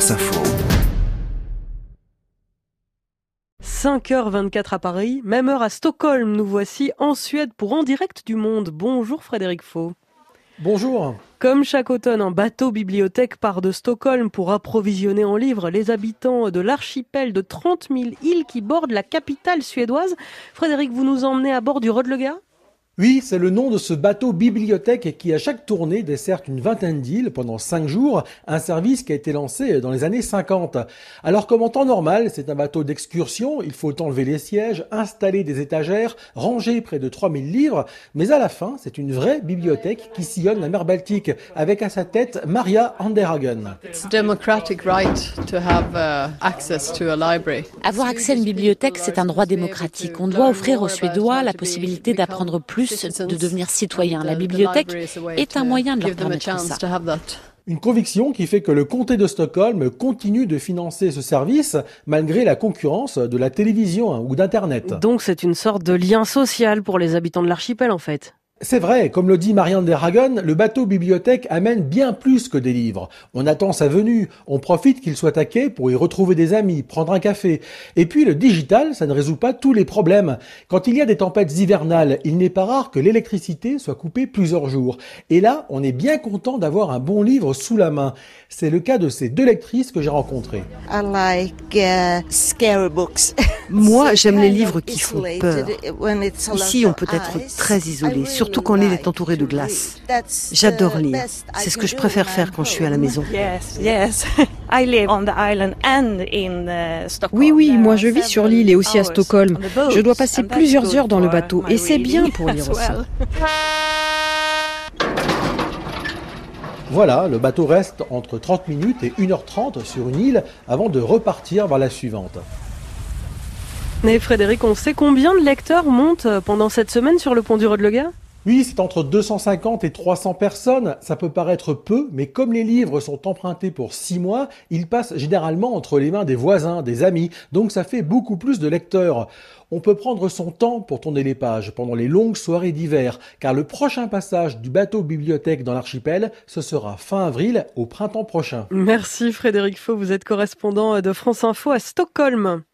France Info. 5h24 à Paris, même heure à Stockholm. Nous voici en Suède pour En Direct du Monde. Bonjour Frédéric Faux. Bonjour. Comme chaque automne, un bateau bibliothèque part de Stockholm pour approvisionner en livres les habitants de l'archipel de 30 000 îles qui bordent la capitale suédoise. Frédéric, vous nous emmenez à bord du Rodlega ? Oui, c'est le nom de ce bateau bibliothèque qui, à chaque tournée, dessert une vingtaine d'îles pendant 5 jours, un service qui a été lancé dans les années 50. Alors, comme en temps normal, c'est un bateau d'excursion, il faut enlever les sièges, installer des étagères, ranger près de 3000 livres, mais à la fin, c'est une vraie bibliothèque qui sillonne la mer Baltique, avec à sa tête Maria Anderhagen. Avoir accès à une bibliothèque, c'est un droit démocratique. On doit offrir aux Suédois la possibilité d'apprendre plus, de devenir citoyen. La bibliothèque est un moyen de leur permettre ça. Une conviction qui fait que le comté de Stockholm continue de financer ce service malgré la concurrence de la télévision ou d'Internet. Donc c'est une sorte de lien social pour les habitants de l'archipel en fait. C'est vrai, comme le dit Maria Anderhagen, le bateau bibliothèque amène bien plus que des livres. On attend sa venue, on profite qu'il soit à quai pour y retrouver des amis, prendre un café. Et puis le digital, ça ne résout pas tous les problèmes. Quand il y a des tempêtes hivernales, il n'est pas rare que l'électricité soit coupée plusieurs jours. Et là, on est bien content d'avoir un bon livre sous la main. C'est le cas de ces 2 lectrices que j'ai rencontrées. Moi, j'aime les livres qui font peur. Ici, on peut être très isolé, surtout quand l'île est entourée de glace. J'adore lire. C'est ce que je préfère faire quand je suis à la maison. Oui, moi je vis sur l'île et aussi à Stockholm. Je dois passer plusieurs heures dans le bateau et c'est bien pour lire aussi. Voilà, le bateau reste entre 30 minutes et 1h30 sur une île avant de repartir vers la suivante. Mais Frédéric, on sait combien de lecteurs montent pendant cette semaine sur le pont du Rodlega ? Oui, c'est entre 250 et 300 personnes. Ça peut paraître peu, mais comme les livres sont empruntés pour 6 mois, ils passent généralement entre les mains des voisins, des amis. Donc ça fait beaucoup plus de lecteurs. On peut prendre son temps pour tourner les pages pendant les longues soirées d'hiver, car le prochain passage du bateau bibliothèque dans l'archipel, ce sera fin avril au printemps prochain. Merci Frédéric Faux, vous êtes correspondant de France Info à Stockholm.